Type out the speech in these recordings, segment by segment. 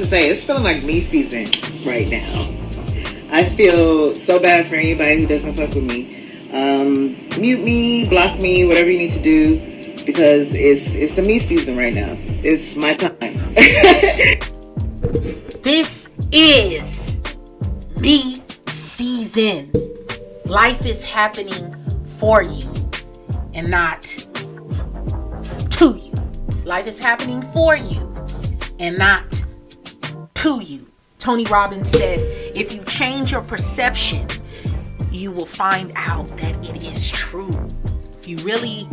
to say, it's feeling like me season right now. I feel so bad for anybody who doesn't fuck with me. Mute me, block me, whatever you need to do, because it's a me season right now. It's my time. This is me season. Life is happening for you and not to you. Life is happening for you and not to you. Tony Robbins said, if you change your perception, you will find out that it is true. If you really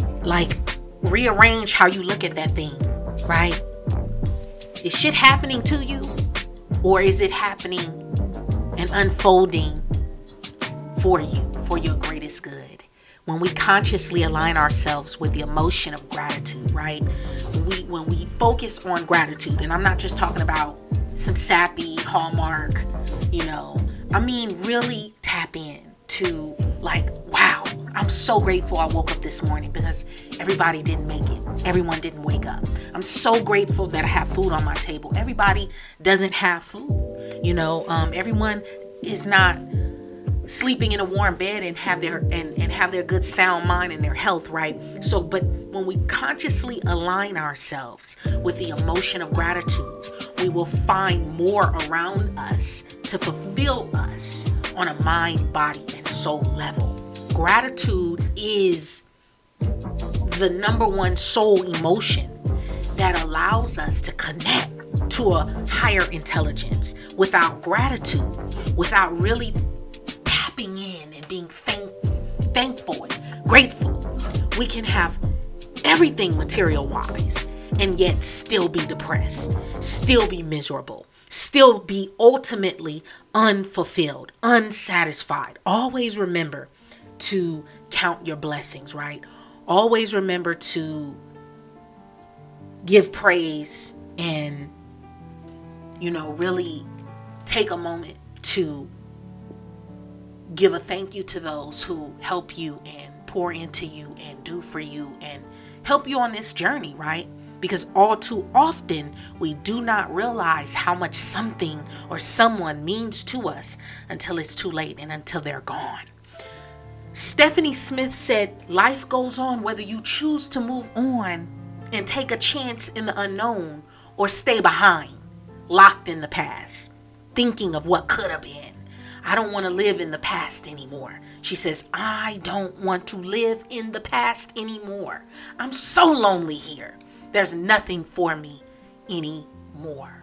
rearrange how you look at that thing, right? Is shit happening to you, or is it happening and unfolding for you, for your greatest good? When we consciously align ourselves with the emotion of gratitude, right? When we focus on gratitude, and I'm not just talking about some sappy Hallmark, I mean really tap in to wow, I'm so grateful I woke up this morning, because everybody didn't make it. Everyone didn't wake up. I'm so grateful that I have food on my table. Everybody doesn't have food. Everyone is not sleeping in a warm bed and have their good sound mind and their health, right? So, but when we consciously align ourselves with the emotion of gratitude, we will find more around us to fulfill us on a mind, body, and soul level. Gratitude is the number one soul emotion that allows us to connect to a higher intelligence. Without gratitude, without really tapping in and being thankful and grateful, we can have everything material-wise and yet still be depressed, still be miserable, still be ultimately unfulfilled, unsatisfied. Always remember to count your blessings, right? Always remember to give praise and, really take a moment to give a thank you to those who help you and pour into you and do for you and help you on this journey, right? Because all too often we do not realize how much something or someone means to us until it's too late and until they're gone. Stephanie Smith said, life goes on whether you choose to move on and take a chance in the unknown or stay behind, locked in the past, thinking of what could have been. I don't want to live in the past anymore. She says, I don't want to live in the past anymore. I'm so lonely here. There's nothing for me anymore.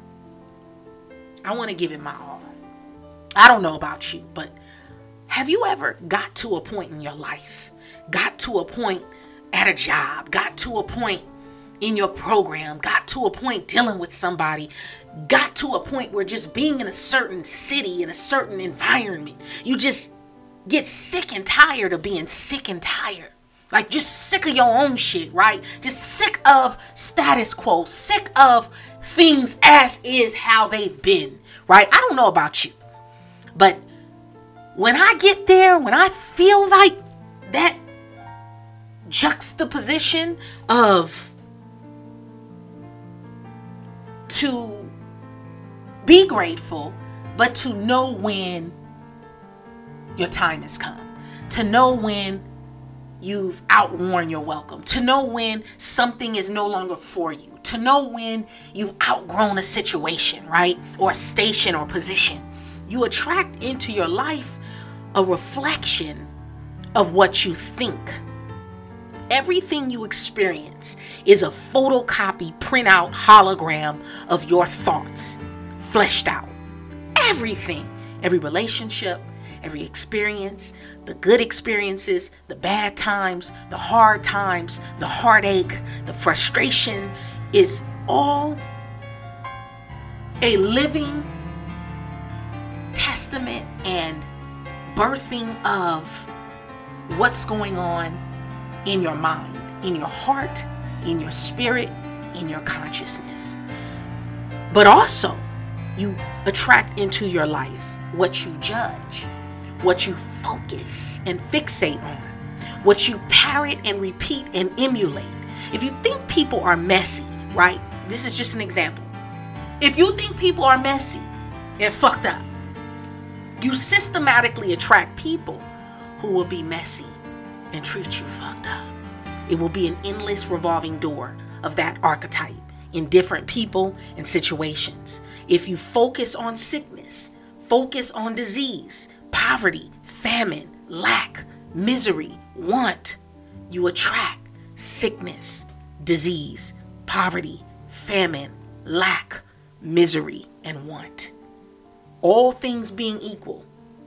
I want to give it my all. I don't know about you, but have you ever got to a point in your life, got to a point at a job, got to a point in your program, got to a point dealing with somebody, got to a point where just being in a certain city, in a certain environment, you just get sick and tired of being sick and tired. Like just sick of your own shit, right? Just sick of status quo, sick of things as is how they've been, right? I don't know about you, but when I get there, when I feel like that juxtaposition of to be grateful, but to know when your time has come, to know when you've outworn your welcome, to know when something is no longer for you, to know when you've outgrown a situation, right? Or a station or position. You attract into your life a reflection of what you think. Everything you experience is a photocopy, printout, hologram of your thoughts, fleshed out. Everything, every relationship, every experience, the good experiences, the bad times, the hard times, the heartache, the frustration is all a living testament and birthing of what's going on in your mind, in your heart, in your spirit, in your consciousness. But also, you attract into your life what you judge, what you focus and fixate on, what you parrot and repeat and emulate. If you think people are messy, right? This is just an example. If you think people are messy and fucked up, you systematically attract people who will be messy and treat you fucked up. It will be an endless revolving door of that archetype in different people and situations. If you focus on sickness, focus on disease, poverty, famine, lack, misery, want, you attract sickness, disease, poverty, famine, lack, misery, and want. All things being equal,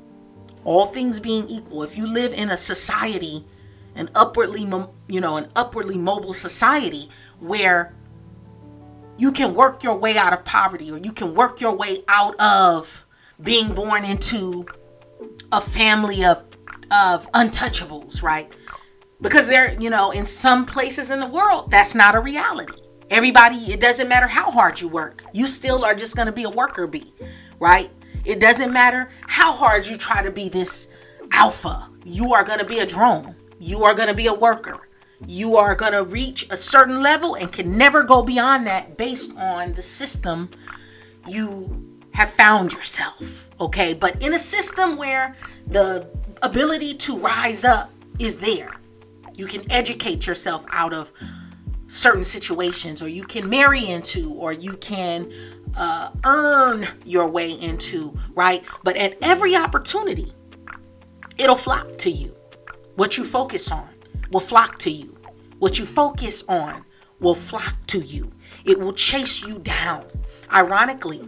if you live in a society, an upwardly mobile society where you can work your way out of poverty, or you can work your way out of being born into a family of untouchables, right? Because in some places in the world, that's not a reality. Everybody, it doesn't matter how hard you work. You still are just going to be a worker bee, right? It doesn't matter how hard you try to be this alpha. You are going to be a drone. You are going to be a worker. You are going to reach a certain level and can never go beyond that based on the system you have found yourself. Okay. But in a system where the ability to rise up is there, you can educate yourself out of certain situations, or you can marry into, or you can earn your way into, right? But at every opportunity, it'll flock to you. What you focus on will flock to you. What you focus on will flock to you. It will chase you down. Ironically,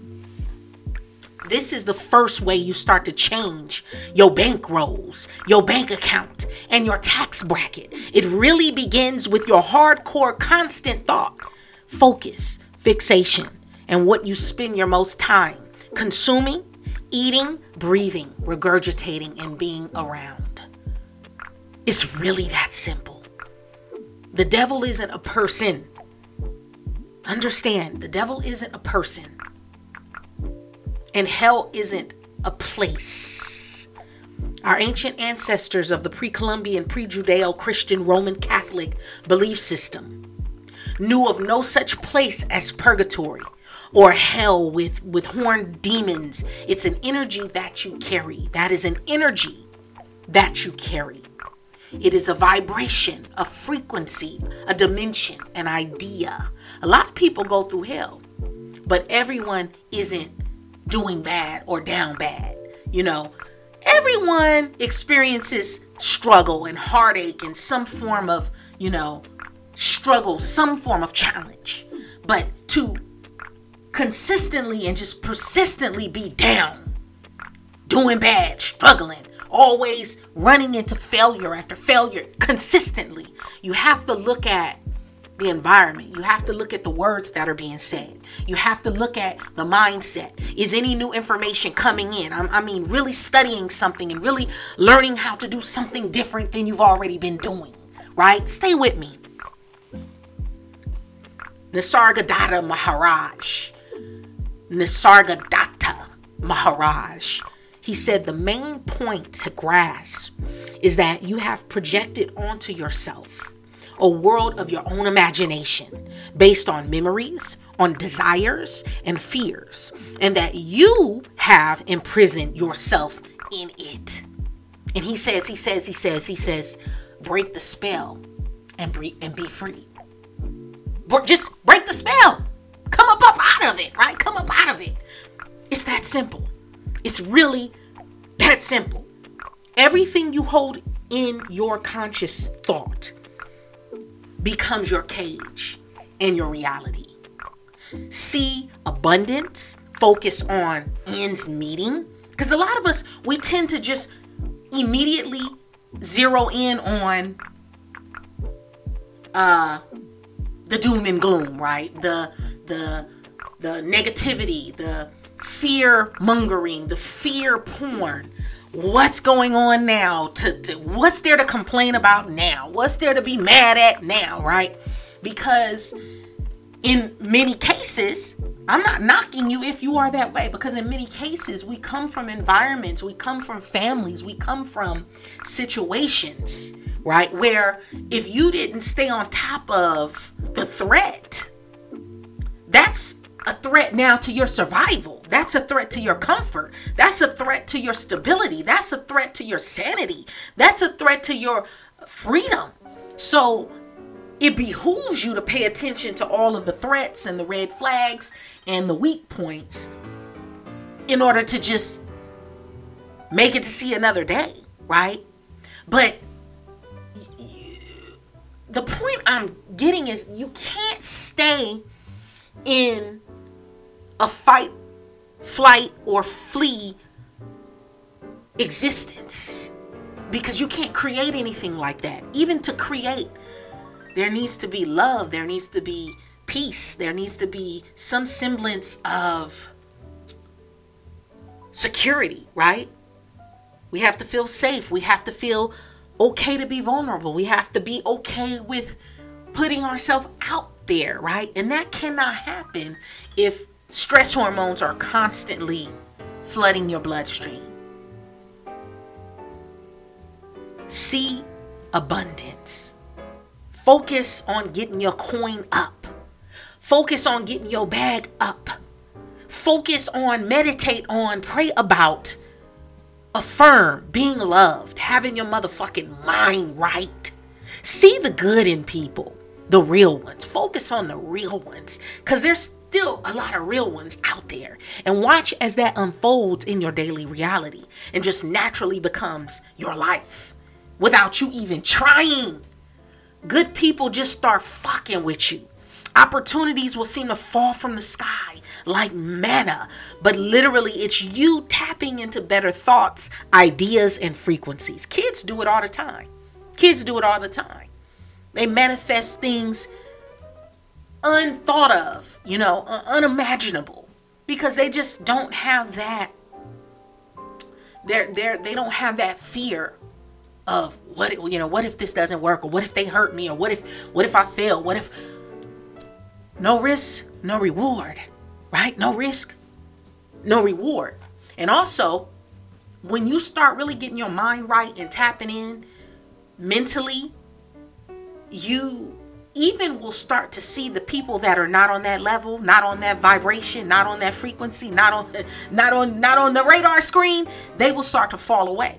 this is the first way you start to change your bankrolls, your bank account, and your tax bracket. It really begins with your hardcore, constant thought, focus, fixation, and what you spend your most time consuming, eating, breathing, regurgitating, and being around. It's really that simple. The devil isn't a person. Understand, the devil isn't a person. And hell isn't a place. Our ancient ancestors of the pre-Columbian, pre-Judeo-Christian, Roman Catholic belief system knew of no such place as purgatory or hell with horned demons. It's an energy that you carry. That is an energy that you carry. It is a vibration, a frequency, a dimension, an idea. A lot of people go through hell, but everyone isn't doing bad or down bad. Everyone experiences struggle and heartache and some form of, struggle, some form of challenge. But to consistently and just persistently be down, doing bad, struggling, always running into failure after failure consistently, you have to look at the environment. You have to look at the words that are being said. You have to look at the mindset. Is any new information coming in? I mean, really studying something and really learning how to do something different than you've already been doing, right? Stay with me. Nisargadatta Maharaj. He said the main point to grasp is that you have projected onto yourself a world of your own imagination based on memories, on desires and fears, and that you have imprisoned yourself in it. And he says, break the spell and be free. Just break the spell. Come up out of it, right? Come up out of it. It's that simple. It's really that simple. Everything you hold in your conscious thought becomes your cage and your reality. See abundance, focus on ends meeting. Because a lot of us, we tend to just immediately zero in on the doom and gloom, right? The negativity, the fear mongering, the fear porn. What's going on now? What's there to complain about now? What's there to be mad at now, right? Because in many cases, I'm not knocking you if you are that way, because in many cases, we come from environments, we come from families, we come from situations, right? Where if you didn't stay on top of the threat, that's a threat now to your survival. That's a threat to your comfort. That's a threat to your stability. That's a threat to your sanity. That's a threat to your freedom. So it behooves you to pay attention to all of the threats and the red flags and the weak points in order to just make it to see another day, right? But the point I'm getting is you can't stay in a fight, flight, or flee existence, because you can't create anything like that. Even to create, there needs to be love, there needs to be peace, there needs to be some semblance of security, right? We have to feel safe. We have to feel okay to be vulnerable. We have to be okay with putting ourselves out there, right? And that cannot happen if stress hormones are constantly flooding your bloodstream. See abundance. Focus on getting your coin up. Focus on getting your bag up. Focus on, meditate on, pray about, affirm being loved, having your motherfucking mind right. See the good in people, the real ones. Focus on the real ones, because there's still a lot of real ones out there. And watch as that unfolds in your daily reality and just naturally becomes your life without you even trying. Good people just start fucking with you. Opportunities will seem to fall from the sky like manna, but literally it's you tapping into better thoughts, ideas, and frequencies. Kids do it all the time. Kids do it all the time. They manifest things unthought of, unimaginable, because they just don't have that. They don't have that fear of what if this doesn't work, or what if they hurt me, or what if I fail, what if. No risk, no reward, right? No risk, no reward. And also, when you start really getting your mind right and tapping in mentally, you even will start to see the people that are not on that level, not on that vibration, not on that frequency, not on the radar screen. They will start to fall away,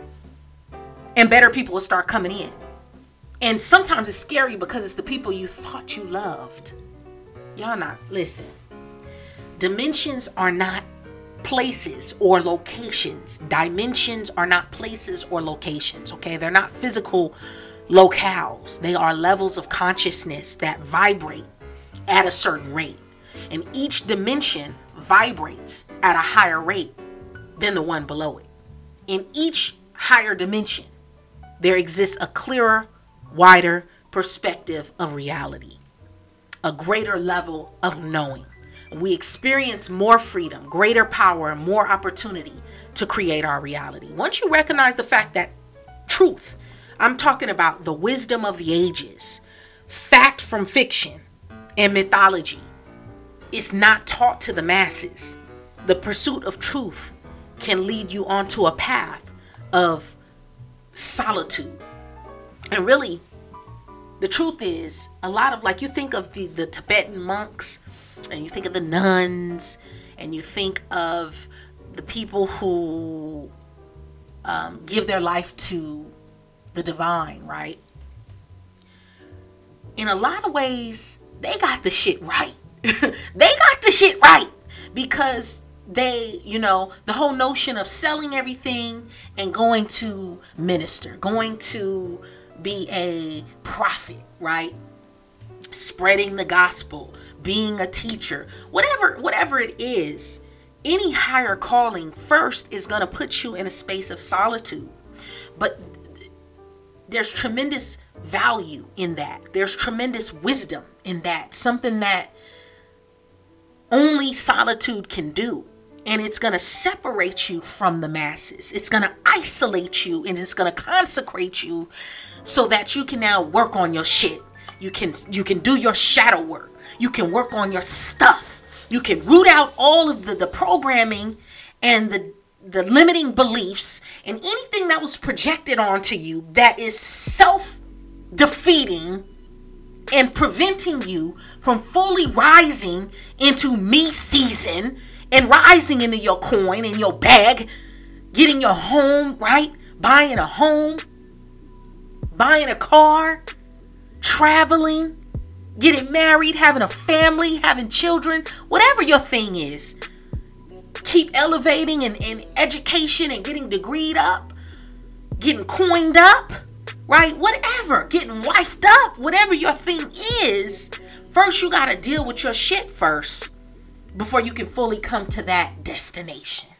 and better people will start coming in. And sometimes it's scary because it's the people you thought you loved. Y'all not listen. Dimensions are not places or locations. Dimensions are not places or locations, okay? They're not physical locales. They are levels of consciousness that vibrate at a certain rate. And each dimension vibrates at a higher rate than the one below it. In each higher dimension, there exists a clearer, wider perspective of reality. A greater level of knowing. We experience more freedom, greater power, and more opportunity to create our reality. Once you recognize the fact that truth, I'm talking about the wisdom of the ages, fact from fiction and mythology, is not taught to the masses. The pursuit of truth can lead you onto a path of solitude. And really, the truth is, a lot of, like, you think of the Tibetan monks, and you think of the nuns, and you think of the people who give their life to the divine, right? In a lot of ways, they got the shit right. They got the shit right, because they, the whole notion of selling everything and going to minister, going to be a prophet, right? Spreading the gospel, being a teacher, whatever it is, any higher calling first is going to put you in a space of solitude. But there's tremendous value in that. There's tremendous wisdom in that. Something that only solitude can do. And it's going to separate you from the masses. It's going to isolate you, and it's going to consecrate you so that you can now work on your shit. You can do your shadow work. You can work on your stuff. You can root out all of the programming and the limiting beliefs and anything that was projected onto you that is self-defeating and preventing you from fully rising into me season and rising into your coin in your bag, getting your home, right? Buying a home, buying a car, traveling, getting married, having a family, having children, whatever your thing is. Keep elevating in education and getting degreed up, getting coined up, right? Whatever, getting wifed up, whatever your thing is. First, you got to deal with your shit first before you can fully come to that destination.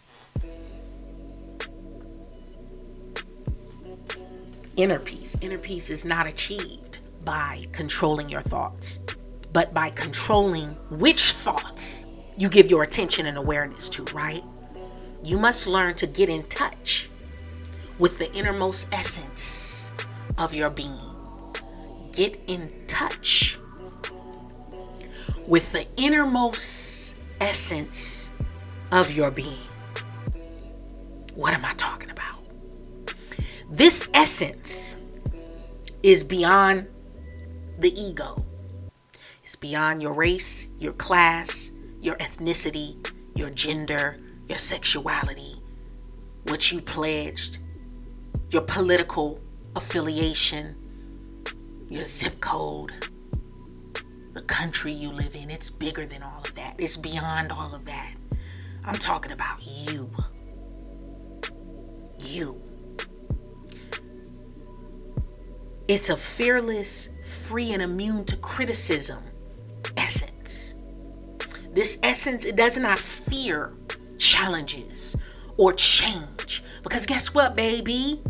Inner peace. Inner peace is not achieved by controlling your thoughts, but by controlling which thoughts you give your attention and awareness to, right? You must learn to get in touch with the innermost essence of your being. Get in touch with the innermost essence of your being. What am I talking about? This essence is beyond the ego. It's beyond your race, your class, your ethnicity, your gender, your sexuality, what you pledged, your political affiliation, your zip code, the country you live in. It's bigger than all of that. It's beyond all of that. I'm talking about you. You. It's a fearless, free, and immune to criticism essence. This essence, it does not fear challenges or change. Because guess what, baby?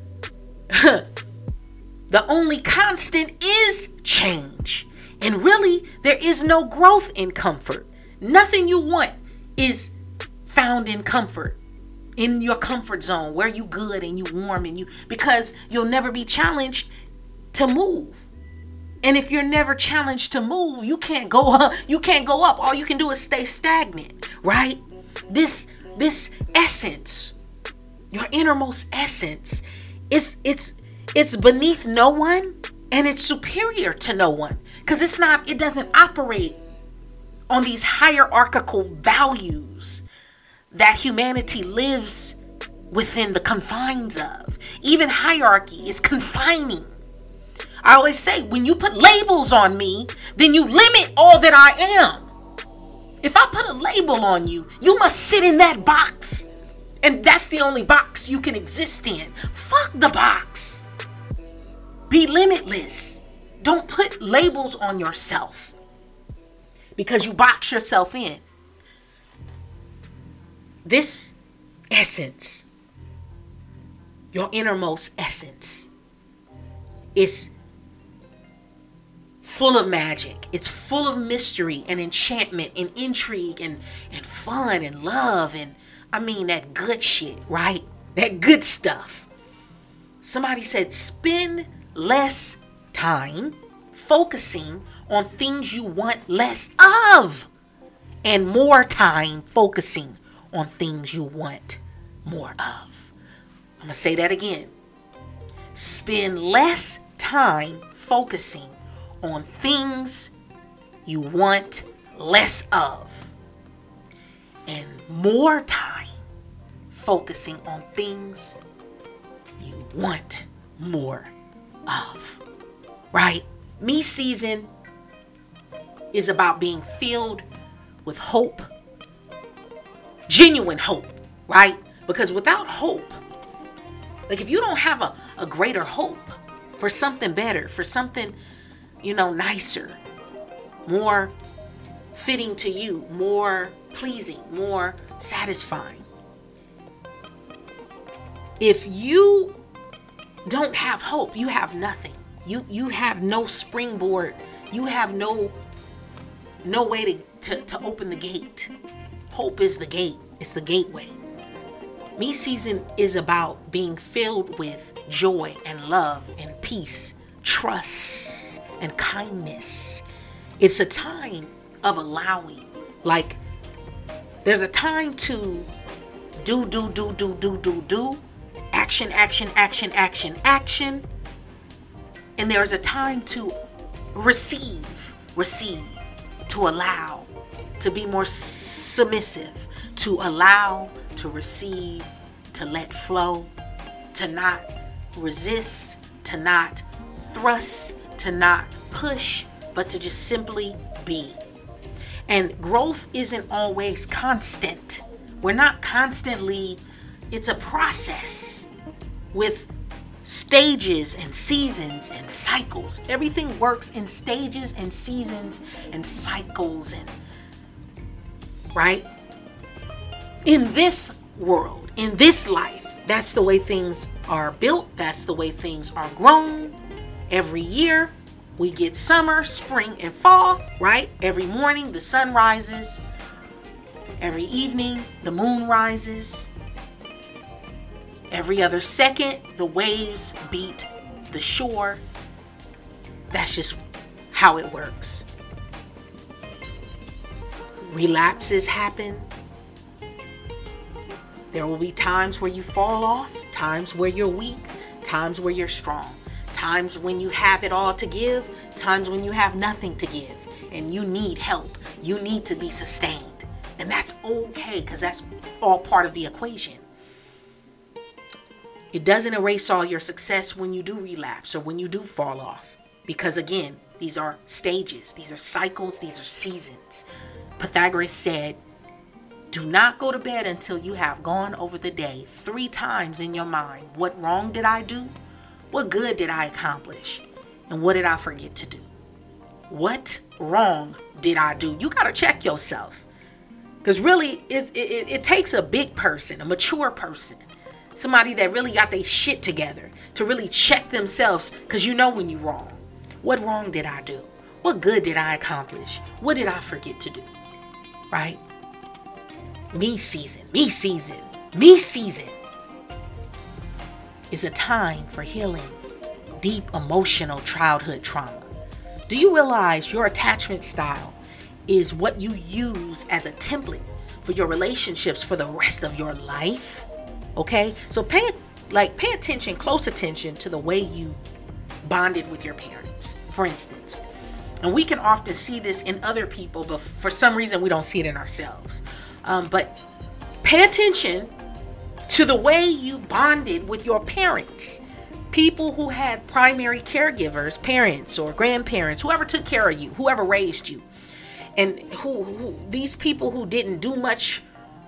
The only constant is change. And really, there is no growth in comfort. Nothing you want is found in comfort. In your comfort zone, where you good and you warm and you, because you'll never be challenged to move. And if you're never challenged to move, you can't go up. You can't go up. All you can do is stay stagnant, right? This essence, your innermost essence, it's beneath no one and it's superior to no one, because it doesn't operate on these hierarchical values that humanity lives within the confines of. Even hierarchy is confining. I always say, when you put labels on me, then you limit all that I am. If I put a label on you, you must sit in that box. And that's the only box you can exist in. Fuck the box. Be limitless. Don't put labels on yourself, because you box yourself in. This essence, your innermost essence, is full of magic. It's full of mystery and enchantment and intrigue and fun and love and, I mean, that good shit, right? That good stuff. Somebody said, spend less time focusing on things you want less of, and more time focusing on things you want more of. I'm going to say that again. Spend less time focusing on things you want less of, and more time focusing on things you want more of. Right? Me season is about being filled with hope, genuine hope, right? Because without hope, like if you don't have a greater hope for something better, for something, nicer, more fitting to you, more pleasing, more satisfying. If you don't have hope, you have nothing. You have no springboard. You have no way to open the gate. Hope is the gate. It's the gateway. Me season is about being filled with joy and love and peace, trust and kindness. It's a time of allowing. Like, there's a time to do, action. And there's a time to receive, to allow, to be more submissive, to allow, to receive, to let flow, to not resist, to not thrust, to not push, but to just simply be. And growth isn't always constant. We're not constantly, it's a process with stages and seasons and cycles. Everything works in stages and seasons and cycles, and right? In this world, in this life, that's the way things are built. That's the way things are grown. Every year we get summer, spring, and fall, right? Every morning the sun rises. Every evening the moon rises. Every other second the waves beat the shore. That's just how it works. Relapses happen. There will be times where you fall off, times where you're weak, times where you're strong, times when you have it all to give, times when you have nothing to give, and you need help. You need to be sustained. And that's okay, because that's all part of the equation. It doesn't erase all your success when you do relapse or when you do fall off. Because again, these are stages, these are cycles, these are seasons. Pythagoras said, do not go to bed until you have gone over the day 3 times in your mind. What wrong did I do? What good did I accomplish? And what did I forget to do? What wrong did I do? You got to check yourself. Because really, it takes a big person, a mature person, somebody that really got their shit together to really check themselves, because you know when you're wrong. What wrong did I do? What good did I accomplish? What did I forget to do? Right? Me season is a time for healing deep emotional childhood trauma. Do you realize your attachment style is what you use as a template for your relationships for the rest of your life? Okay? So pay attention, close attention to the way you bonded with your parents, for instance. And we can often see this in other people, but for some reason we don't see it in ourselves. But pay attention to the way you bonded with your parents. People who had primary caregivers, parents or grandparents, whoever took care of you, whoever raised you. And who these people who didn't do much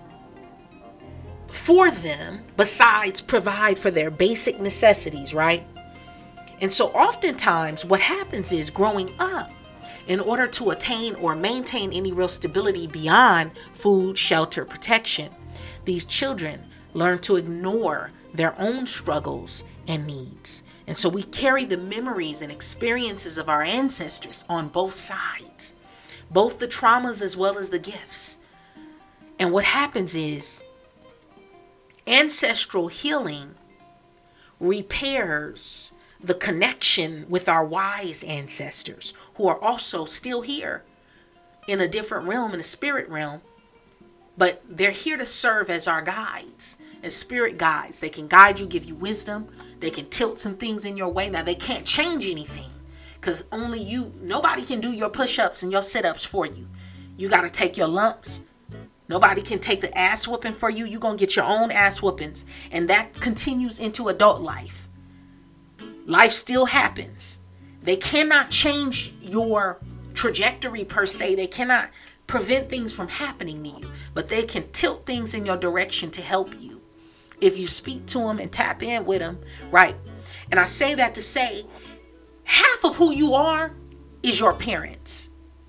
for them besides provide for their basic necessities, right? And so oftentimes what happens is, growing up, in order to attain or maintain any real stability beyond food, shelter, protection, these children learn to ignore their own struggles and needs. And so we carry the memories and experiences of our ancestors on both sides, both the traumas as well as the gifts. And what happens is, ancestral healing repairs the connection with our wise ancestors who are also still here in a different realm, in a spirit realm, but they're here to serve as our guides, as spirit guides. They can guide you, give you wisdom. They can tilt some things in your way. Now, they can't change anything, because only you, nobody can do your push-ups and your sit-ups for you. You got to take your lumps. Nobody can take the ass whooping for you. You're going to get your own ass whoopings. And that continues into adult life. Life still happens. They cannot change your trajectory per se. They cannot prevent things from happening to you, but they can tilt things in your direction to help you if you speak to them and tap in with them, right? And I say that to say, half of who you are is your parents.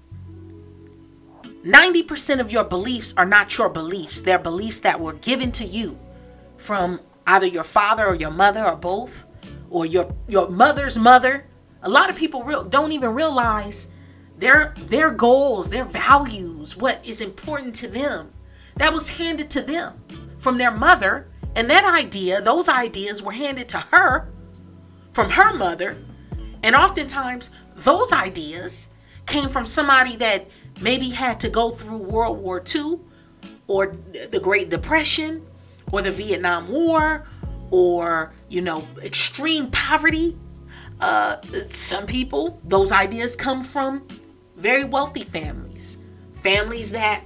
90% of your beliefs are not your beliefs. They're beliefs that were given to you from either your father or your mother or both, or your mother's mother. A lot of people don't even realize their goals, their values, what is important to them. That was handed to them from their mother. And those ideas were handed to her from her mother. And oftentimes those ideas came from somebody that maybe had to go through World War II or the Great Depression or the Vietnam War, or, extreme poverty. Some people, those ideas come from very wealthy families. Families that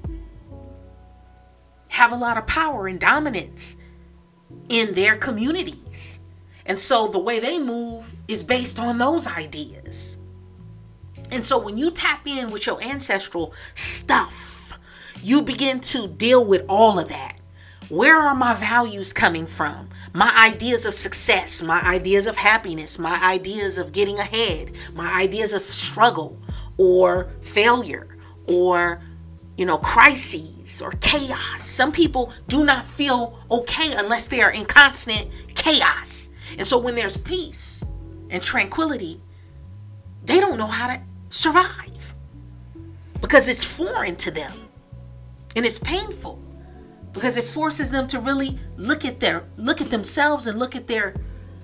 have a lot of power and dominance in their communities. And so the way they move is based on those ideas. And so when you tap in with your ancestral stuff, you begin to deal with all of that. Where are my values coming from? My ideas of success, my ideas of happiness, my ideas of getting ahead, my ideas of struggle or failure or, crises or chaos. Some people do not feel okay unless they are in constant chaos. And so when there's peace and tranquility, they don't know how to survive because it's foreign to them and it's painful because it forces them to really look at themselves and look at their,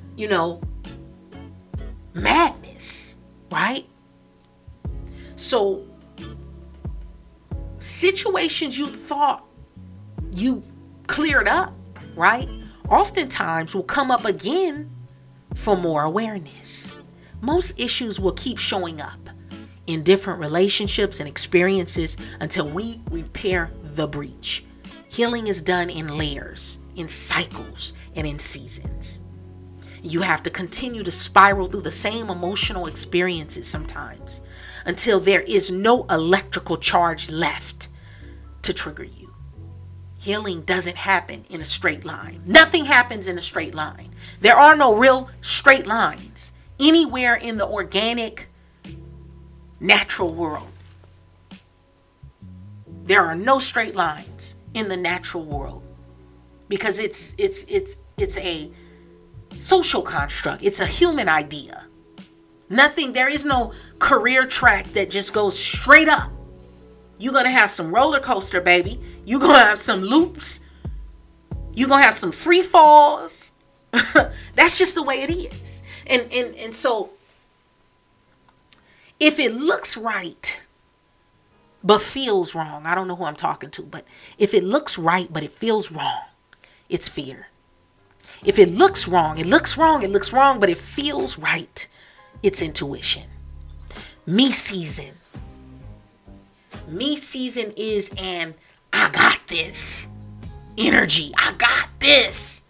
madness, right? So situations you thought you cleared up, right, oftentimes will come up again for more awareness. Most issues will keep showing up in different relationships and experiences until we repair the breach. Healing is done in layers, in cycles, and in seasons. You have to continue to spiral through the same emotional experiences sometimes until there is no electrical charge left to trigger you. Healing doesn't happen in a straight line. Nothing happens in a straight line. There are no real straight lines anywhere in the organic, natural world. There are no straight lines in the natural world because it's a social construct. It's a human idea. There is no career track that just goes straight up. You're going to have some roller coaster, baby. You're going to have some loops. You're going to have some free falls. That's just the way it is. And so if it looks right but feels wrong, I don't know who I'm talking to, but if it looks right but it feels wrong, it's fear. If it looks wrong, but it feels right, it's intuition. Me season is an I got this energy. I got this.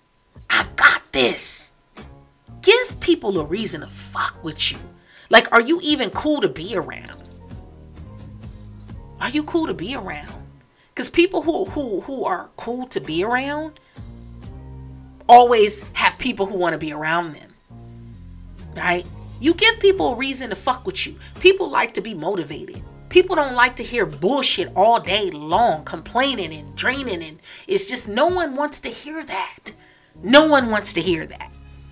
Give people a reason to fuck with you. Like, are you even cool to be around? Are you cool to be around? Because people who are cool to be around always have people who want to be around them. Right? You give people a reason to fuck with you. People like to be motivated. People don't like to hear bullshit all day long, complaining and draining. And it's just no one wants to hear that. No one wants to hear that.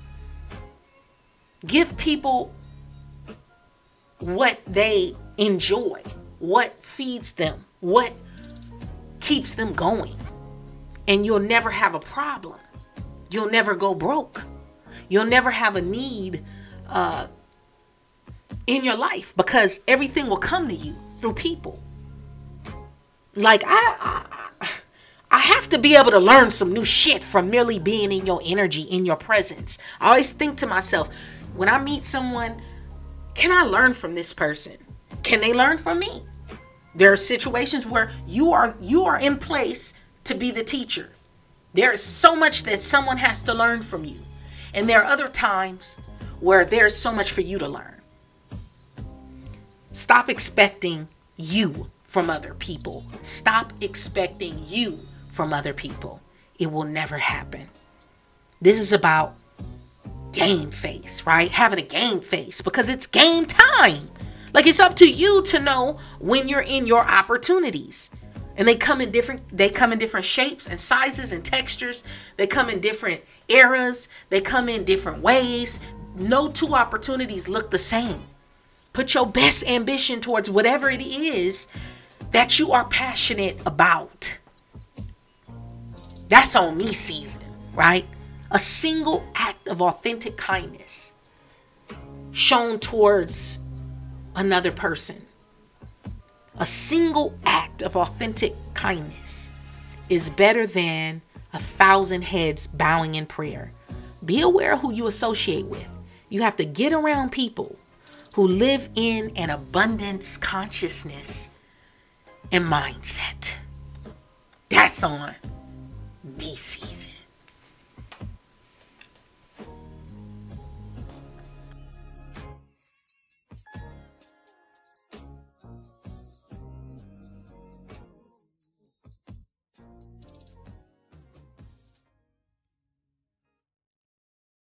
Give people what they enjoy, what feeds them, what keeps them going. And you'll never have a problem. You'll never go broke. You'll never have a need in your life because everything will come to you through people. Like I have to be able to learn some new shit from merely being in your energy, in your presence. I always think to myself, when I meet someone, can I learn from this person? Can they learn from me? There are situations where you are in place to be the teacher. There is so much that someone has to learn from you. And there are other times where there's so much for you to learn. Stop expecting you from other people. Stop expecting you from other people. It will never happen. This is about game face, right? Having a game face because it's game time. Like, it's up to you to know when you're in your opportunities. And they come in different shapes and sizes and textures. They come in different eras. They come in different ways. No two opportunities look the same. Put your best ambition towards whatever it is that you are passionate about. That's on me season, right? A single act of authentic kindness shown towards another person. A single act of authentic kindness is better than 1,000 heads bowing in prayer. Be aware of who you associate with. You have to get around people who live in an abundance consciousness and mindset. That's on me season.